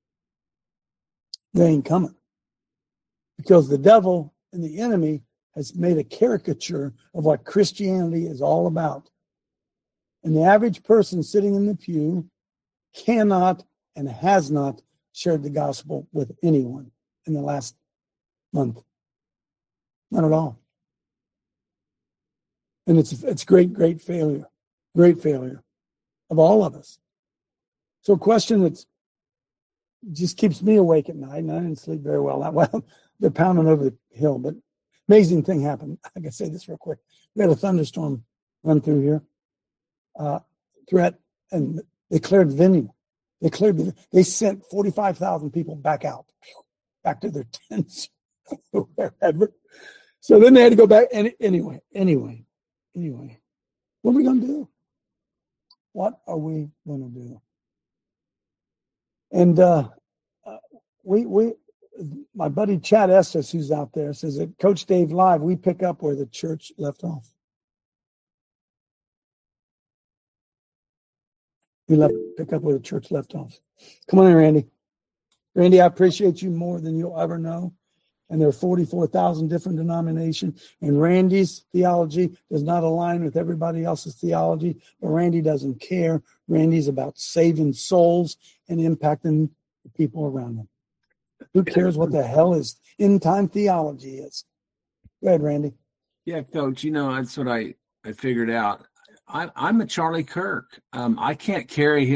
They ain't coming. Because the devil and the enemy has made a caricature of what Christianity is all about. And the average person sitting in the pew cannot and has not shared the gospel with anyone in the last month. Not at all. And it's great failure. Great failure of all of us. So a question that just keeps me awake at night, and I didn't sleep very well that well. They're pounding over the hill, but amazing thing happened. I can say this real quick. We had a thunderstorm run through here. Threat, and they cleared the venue. They sent 45,000 people back out, back to their tents, wherever. So then they had to go back. And anyway, what are we going to do? What are we going to do? And my buddy Chad Estes, who's out there, says at Coach Dave Live, we pick up where the church left off. Pick up where the church left off. Come on in, Randy. Randy, I appreciate you more than you'll ever know. And there are 44,000 different denominations. And Randy's theology does not align with everybody else's theology. But Randy doesn't care. Randy's about saving souls and impacting the people around him. Who cares what the hell is end-time theology is? Go ahead, Randy.
Yeah, Coach, that's what I figured out. I'm a Charlie Kirk. I can't carry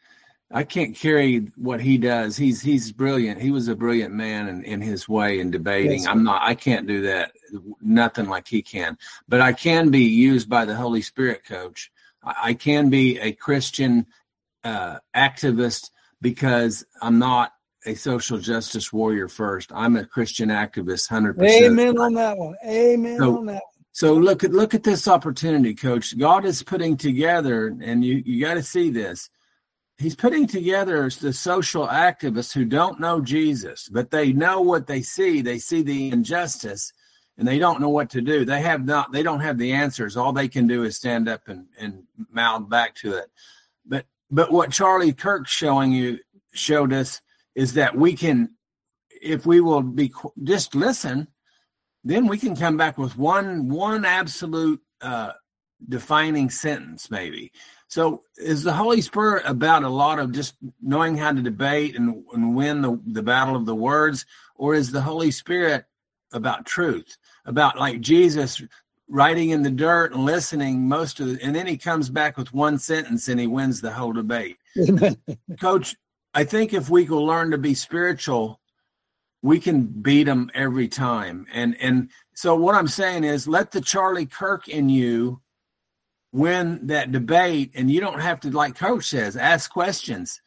what he does. He's brilliant. He was a brilliant man in his way in debating.
Yes.
I can't do that. Nothing like he can. But I can be used by the Holy Spirit, Coach. I can be a Christian activist because I'm not a social justice warrior first. I'm a Christian activist, 100%.
Amen on that one. Amen on that one.
So look at this opportunity, Coach. God is putting together, and you got to see this. He's putting together the social activists who don't know Jesus, but they know what they see. They see the injustice, and they don't know what to do. They don't have the answers. All they can do is stand up and mouth back to it. But what Charlie Kirk showed us is that we can, if we will just listen, then we can come back with one absolute defining sentence, maybe. So is the Holy Spirit about a lot of just knowing how to debate and win the battle of the words? Or is the Holy Spirit about truth, about like Jesus writing in the dirt and listening and then he comes back with one sentence and he wins the whole debate? Coach, I think if we will learn to be spiritual, we can beat them every time. And so what I'm saying is let the Charlie Kirk in you win that debate, and you don't have to, like Coach says, ask questions.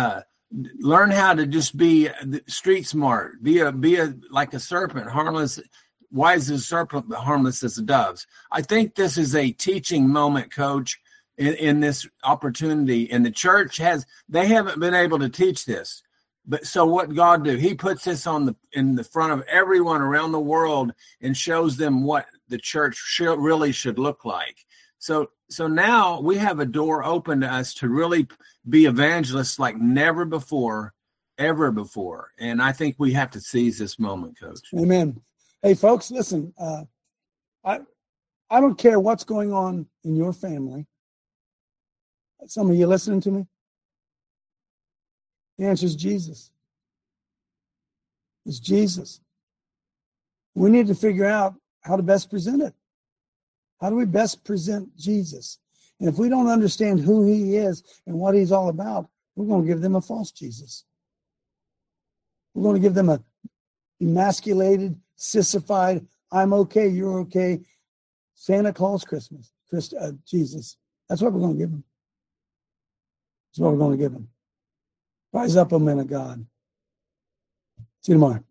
Learn how to just be street smart. Be like a serpent, harmless, wise as a serpent, but harmless as a dove. I think this is a teaching moment, Coach, in this opportunity. And the church they haven't been able to teach this. But so what God do? He puts this in the front of everyone around the world and shows them what the church really should look like. So now we have a door open to us to really be evangelists like never before, ever before. And I think we have to seize this moment, Coach.
Amen. Hey, folks, listen. I don't care what's going on in your family. Some of you listening to me? The answer is Jesus. It's Jesus. We need to figure out how to best present it. How do we best present Jesus? And if we don't understand who he is and what he's all about, we're going to give them a false Jesus. We're going to give them a emasculated, sissified, I'm okay, you're okay, Santa Claus Jesus. That's what we're going to give them. That's what we're going to give them. Rise up, O men of God. See you tomorrow.